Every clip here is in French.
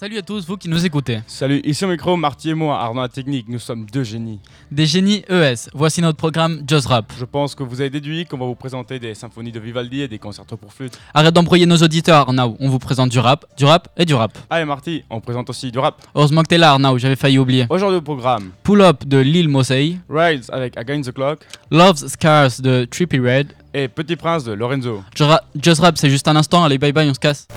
Salut à tous, vous qui nous écoutez. Salut, ici au micro, Marty et moi, Arnaud à Technique, nous sommes deux génies. Des génies ES, voici notre programme Just Rap. Je pense que vous avez déduit qu'on va vous présenter des symphonies de Vivaldi et des concertos pour flûte. Arrête d'embrouiller nos auditeurs, Arnaud, on vous présente du rap et du rap. Allez Marty, on présente aussi du rap. Heureusement que t'es là, Arnaud, j'avais failli oublier. Aujourd'hui au programme, Pull Up de Lil Mosey, Rides avec Against the Clock Love's Scars de Trippie Redd et Petit Prince de Lorenzo. Just Rap, c'est juste un instant, allez bye bye, on se casse.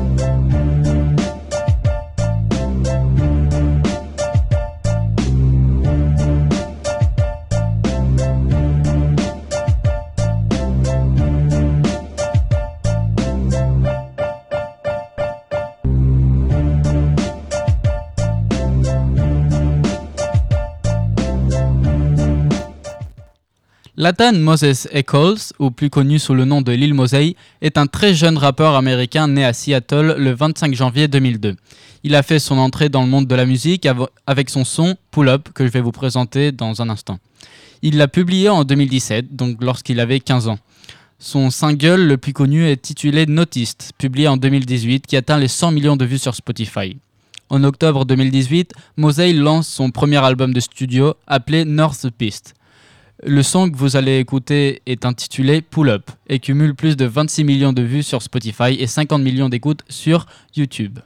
Latan Moses Eccles, ou plus connu sous le nom de Lil Mosey, est un très jeune rappeur américain né à Seattle le 25 janvier 2002. Il a fait son entrée dans le monde de la musique avec son son Pull Up, que je vais vous présenter dans un instant. Il l'a publié en 2017, donc lorsqu'il avait 15 ans. Son single le plus connu est titulé Noticed, publié en 2018, qui atteint les 100 millions de vues sur Spotify. En octobre 2018, Mosey lance son premier album de studio appelé North Beast. Le son que vous allez écouter est intitulé Pull Up et cumule plus de 26 millions de vues sur Spotify et 50 millions d'écoutes sur YouTube.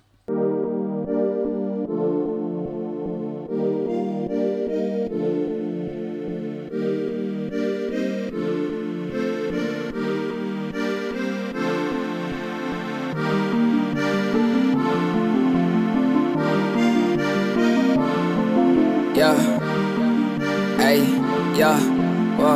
Yeah, hey, yeah, whoa,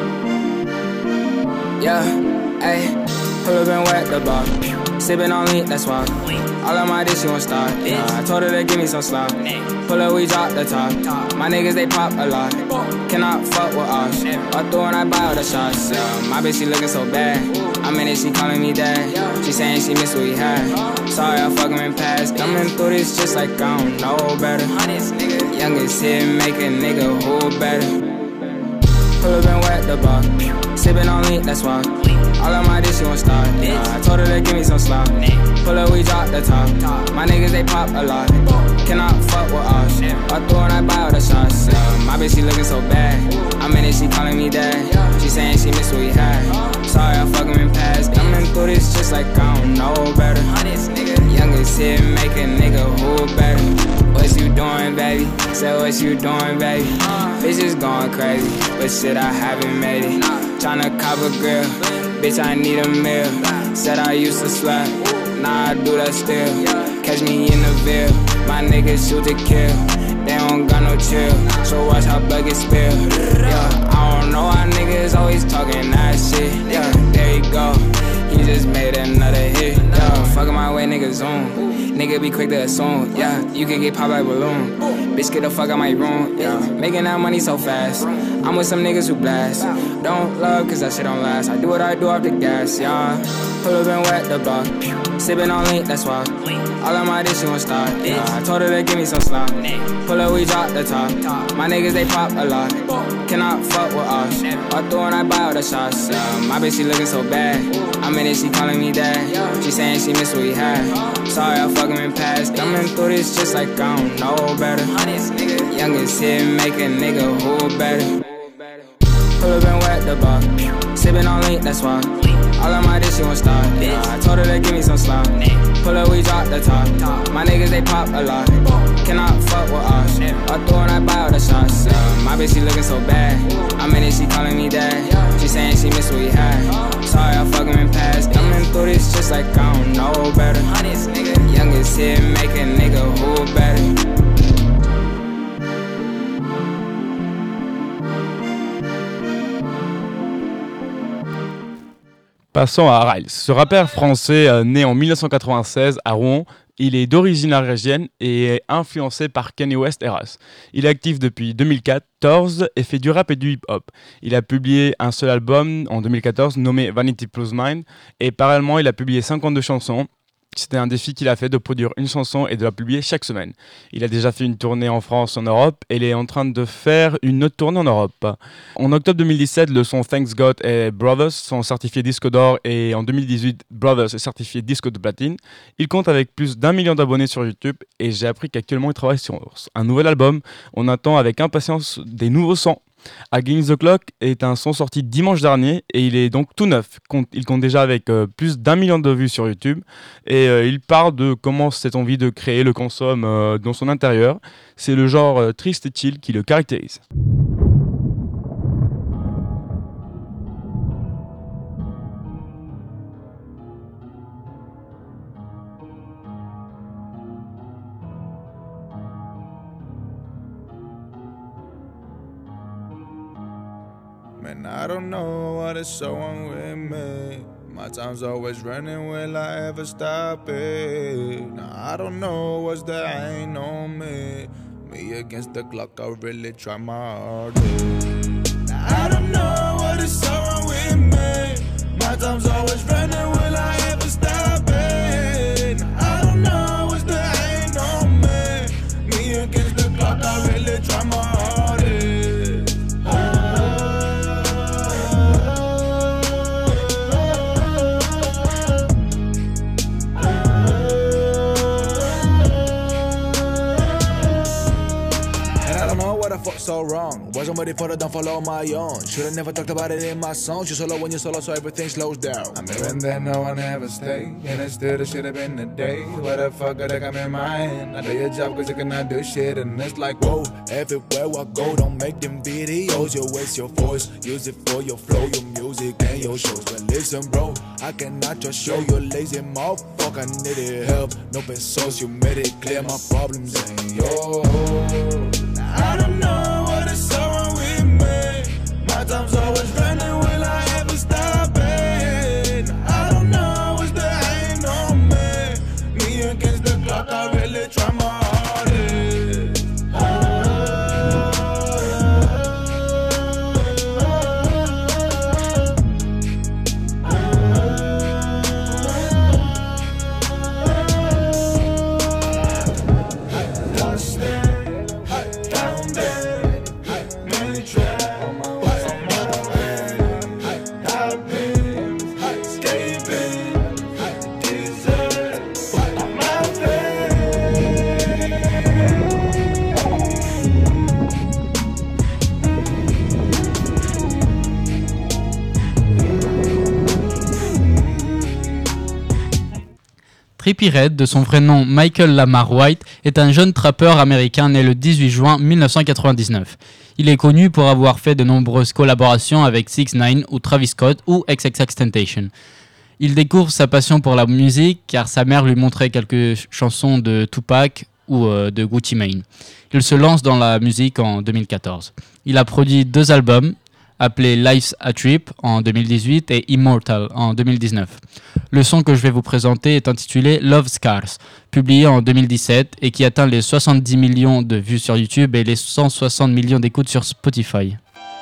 yeah, hey, pull up and wet the bar, sippin' on lean, that's why, all of my dish you won't stop, yeah, I told her to give me some slop, pull up, we drop the top, my niggas they pop a lot, cannot fuck with us, all through and I buy all the shots, yeah, my bitch she looking so bad, I'm in it, she calling me dad, she saying she miss what we had, sorry I fuck him in past, coming through this just like I don't know better, youngest hit make a nigga who better. Pull up and wet the bar, sippin' on lean, that's why. All of my dish you won't stop. I told her to give me some slop. Pull up, we drop the top. My niggas they pop a lot. Cannot fuck with us. I throw and I buy all the shots. My bitch she looking so bad. I'm in it, she calling me dad. She saying she miss what we had. Sorry I fuck him in past. Coming through this just like I don't know better. Youngest hit make a nigga who better. What you doing, baby? Say what you doing, baby? Bitches going crazy, but shit I haven't made it. Tryna cop a grill, bitch I need a meal. Said I used to slap, nah I do that still. Catch me in the Ville, my niggas shoot to kill. They don't got no chill, so watch how blood get spilled. Yeah, I don't know why niggas always talking that shit. Yeah, there you go, he just made another hit. Yeah, fucking my way niggas on. Nigga be quick to assume, yeah, you can get popped like balloon. Bitch, get the fuck out my room, yeah, making that money so fast. I'm with some niggas who blast. Don't love, cause that shit don't last. I do what I do off the gas, yeah. Pull up and wet the block, sippin' on lean, that's why. All of my dish you won't stop, yeah. I told her to give me some slop. Pull up, we drop the top. My niggas, they pop a lot. Cannot fuck with us. I throw and I buy all the shots, yeah. My bitch, she looking so bad. I'm in it, she calling me dad. She saying she miss what we had. Sorry I fuck him in past. Coming through this just like I don't know better. Youngest hit make a nigga who better. Pull up and wet the bar, sippin' on lean, that's why. All of my dish you won't stop, yeah. I told her to give me some slop. Pull up, we drop the top. My niggas they pop a lot. Cannot fuck with us. I throw and I buy all the shots, yeah. My bitch she looking so bad. I'm in it, she calling me dad. She saying she miss what we had. Sorry I fuck him in past. Coming through this just like I don't know better. Youngest hit make a nigga who better. Passons à Riles. Ce rappeur français né en 1996 à Rouen, il est d'origine norvégienne et est influencé par Kanye West et Ras. Il est actif depuis 2014 et fait du rap et du hip-hop. Il a publié un seul album en 2014 nommé Vanity Plus Mine et parallèlement il a publié 52 chansons C'était un défi qu'il a fait de produire une chanson et de la publier chaque semaine. Il a déjà fait une tournée en France, en Europe, et il est en train de faire une autre tournée en Europe. En octobre 2017, le son Thanks God et Brothers sont certifiés disque d'or, et en 2018, Brothers est certifié disque de platine. Il compte avec plus d'1 million d'abonnés sur YouTube, et j'ai appris qu'actuellement il travaille sur un nouvel album. On attend avec impatience des nouveaux sons. Against the Clock est un son sorti dimanche dernier et il est donc tout neuf. Il compte déjà avec plus d'1 million de vues sur YouTube et il parle de comment cette envie de créer le consomme dans son intérieur. C'est le genre triste et chill qui le caractérise. Man, I don't know what is so wrong with me. My time's always running, will I ever stop it? Now I don't know what's the ain't on me. Me against the clock, I really try my hardest. Now I don't know what is so wrong with me. My time's always running, will I ever stop it? Now I don't know what's the ain't on me. Me against the clock, I really try my hardest. So wrong, wasn't ready for the downfall on my own. Should've never talked about it in my songs. You're solo when you're solo, so everything slows down. I'm hearing that no one ever stay, and it still should've been the day. What the fuck could I come in my hand? I do your job cause you cannot do shit, and it's like whoa. Everywhere I go, don't make them videos. You waste your voice, use it for your flow, your music and your shows. But listen bro, I cannot just show you lazy motherfucker. I needed help, no pesos, you made it clear my problems ain't yours. I don't know what is so wrong with me. My time's always running, will I ever stop it? I don't know what's the ain't on me. Me against the clock, I really try my hardest. Trippie Redd, de son vrai nom Michael Lamar White, est un jeune trappeur américain né le 18 juin 1999. Il est connu pour avoir fait de nombreuses collaborations avec 6ix9ine ou Travis Scott ou XXXTentacion. Il découvre sa passion pour la musique car sa mère lui montrait quelques chansons de Tupac ou de Gucci Mane. Il se lance dans la musique en 2014. Il a produit 2 albums, appelé Life's a Trip en 2018 et Immortal en 2019. Le son que je vais vous présenter est intitulé Love Scars, publié en 2017 et qui atteint les 70 millions de vues sur YouTube et les 160 millions d'écoutes sur Spotify.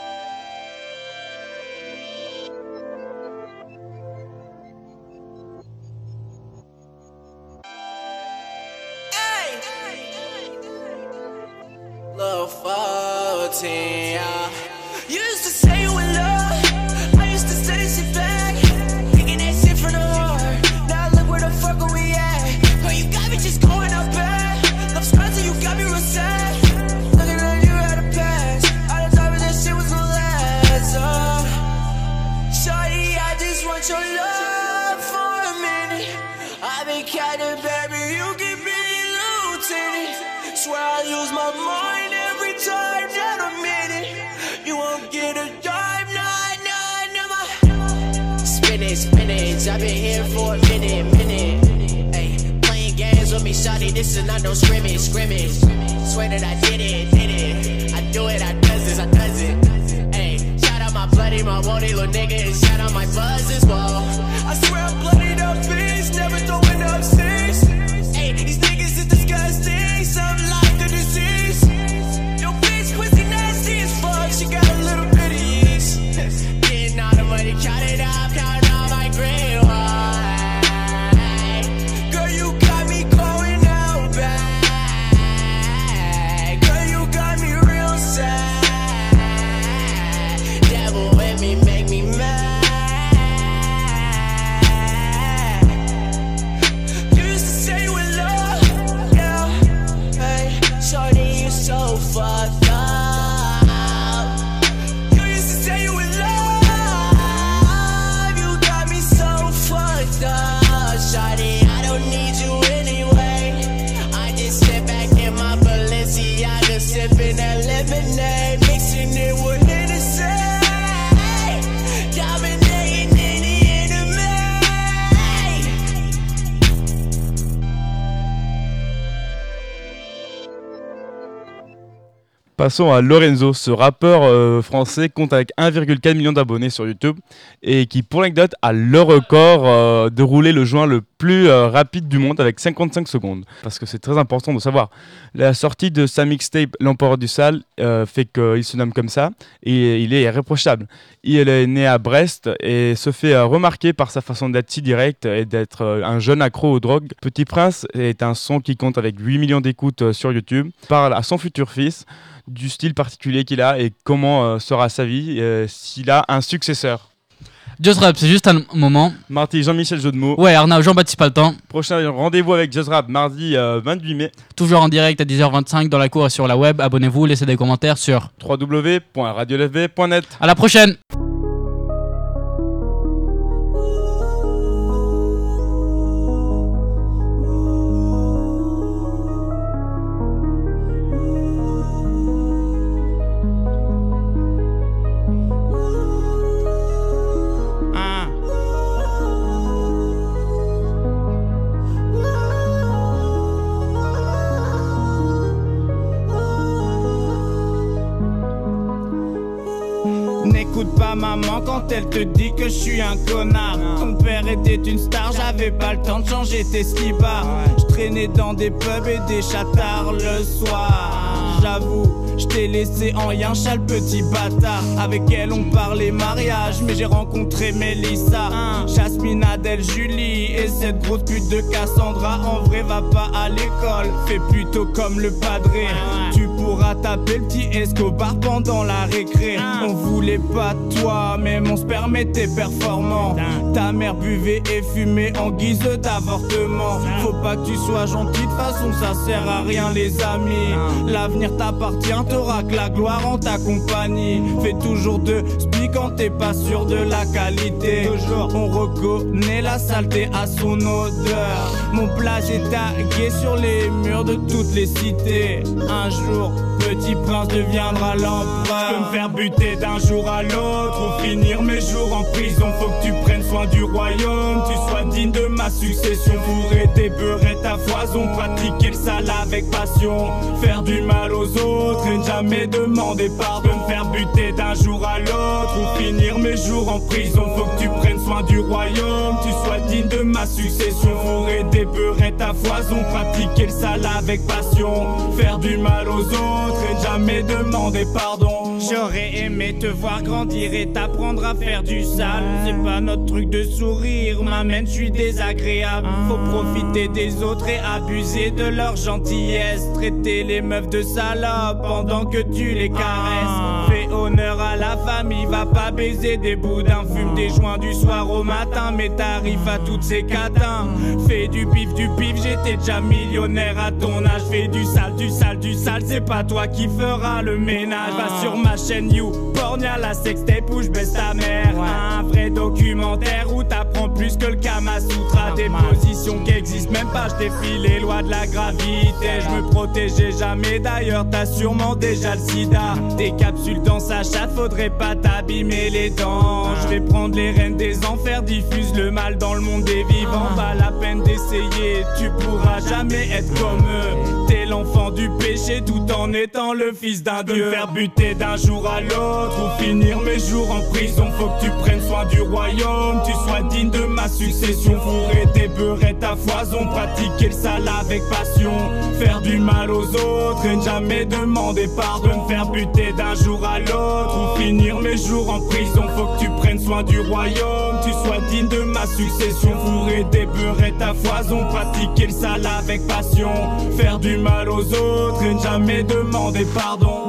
Love 14, yeah. You used to say you in love, I used to steady sit back, thinking that shit from the heart. Now look where the fuck are we at? Oh, you got me just going up bad. Love scars and you got me real sad. Looking at you at a pass, all the time that shit was gonna last. Shawty, I just want your love for a minute. I've been counting, baby, you keep me lieutenant. Swear I lose my mind every time that I'm in it. You won't get a dime, nah, never. Spinach, I've been here for a minute. Ay, playing games with me, shawty, this is not no scrimmage. Swear that I did it. I do it, I does it. Ay, shout out my bloody, my wonty little nigga, and shout out my buzz as well. I swear I'm bloodied up fiends, never throwing up six. Ay, these niggas is disgusting, something like the disease. Yo, bitch, pussy nasty as fuck, she got a little bit of yeast. Getting all the money, count it up, count all my green wine. Girl, Passons à Lorenzo. Ce rappeur français compte avec 1,4 million d'abonnés sur YouTube et qui, pour l'anecdote, a le record de rouler le joint le plus rapide du monde avec 55 secondes. Parce que c'est très important de savoir. La sortie de sa mixtape L'Empereur du Sale fait qu'il se nomme comme ça et il est irréprochable. Il est né à Brest et se fait remarquer par sa façon d'être si directe et d'être un jeune accro aux drogues. Petit Prince est un son qui compte avec 8 millions d'écoutes sur YouTube. Il parle à son futur fils du style particulier qu'il a et comment sera sa vie s'il a un successeur. Just Rap, c'est juste un moment. Mardi, Jean-Michel Jeu de mots. Ouais, Arnaud, Jean-Baptiste Paltan. Prochain rendez-vous avec Just Rap, mardi 28 mai. Toujours en direct à 10h25 dans la cour et sur la web. Abonnez-vous, laissez des commentaires sur www.radiolfb.net. À la prochaine. N'écoute pas maman quand elle te dit que je suis un connard. Ton père était une star, j'avais pas le temps de changer tes skibas. Je traînais dans des pubs et des chatards le soir. J'avoue, je t'ai laissé en yincha, le petit bâtard. Avec elle on parlait mariage, mais j'ai rencontré Mélissa, Jasmine, Adèle, Julie et cette grosse pute de Cassandra. En vrai va pas à l'école, fais plutôt comme le padré. Tu pourras taper le petit Escobar pendant la récré. On voulait pas de toi, même on se permettait performant. Ta mère buvait et fumait en guise d'avortement. Faut pas que tu sois gentil, de façon ça sert à rien les amis. L'avenir t'appartient, t'auras que la gloire en ta compagnie. Fais toujours de spi quand t'es pas sûr de la qualité. On reconnaît la saleté à son odeur. Mon plage est tagué sur les murs de toutes les cités. Un jour, Petit Prince deviendra l'empereur. Je peux me faire buter d'un jour à l'autre ou finir mes jours en prison. Faut que tu prennes soin du royaume, tu sois digne de ma succession. Fourrer tes beurrettes à foison, pratiquer le sale avec passion. Faire du mal aux autres et ne jamais demander pardon. Me faire buter d'un jour à l'autre ou finir mes jours en prison. Faut que tu prennes soin du royaume, tu sois digne de ma succession. Fourrer tes beurrettes à foison, pratiquer le sale avec passion. Faire du mal aux autres et ne jamais demander pardon. J'aurais aimé te voir grandir et t'apprendre à faire du sale. C'est pas notre truc de sourire, m'amène, je suis désagréable. Faut profiter des autres et abuser de leur gentillesse. Traiter les meufs de salopes pendant que tu les caresses. Fais honneur à la famille, va pas baiser des boudins. Fume des joints du soir au matin, mais t'arrives à toutes ces catins. Fais du pif, j'étais déjà millionnaire à ton âge. Fais du sale, c'est pas toi qui feras le ménage. Va sur ma chaîne YouPorn, y'a la sextape où j'baisse ta mère. Un vrai documentaire où t'apprends plus que le Kama Sutra. Des positions qui existent même pas, j'défie les lois de la gravité. J'me protégeais jamais d'ailleurs, t'as sûrement déjà le sida. Des capsules dans sa chatte, faudrait pas t'abîmer les dents. J'vais prendre les rênes des enfers, diffuse le mal dans le monde des vivants. Pas la peine d'essayer, tu pourras jamais être comme eux. T'es l'enfant du péché tout en étant le fils d'un dieu. Me faire buter d'un jour à l'autre ou finir mes jours en prison. Faut que tu prennes soin du royaume, tu sois digne de ma succession. Fourrer tes beurrettes à foison, pratiquer le sale avec passion. Faire du mal aux autres et ne jamais demander pardon. Me faire buter d'un jour à l'autre ou finir mes jours en prison. Faut que tu prennes soin du royaume, tu sois digne de ma succession. Fourrer tes beurrettes à foison, pratiquer le sale avec passion. Faire du mal aux autres et ne jamais demander pardon.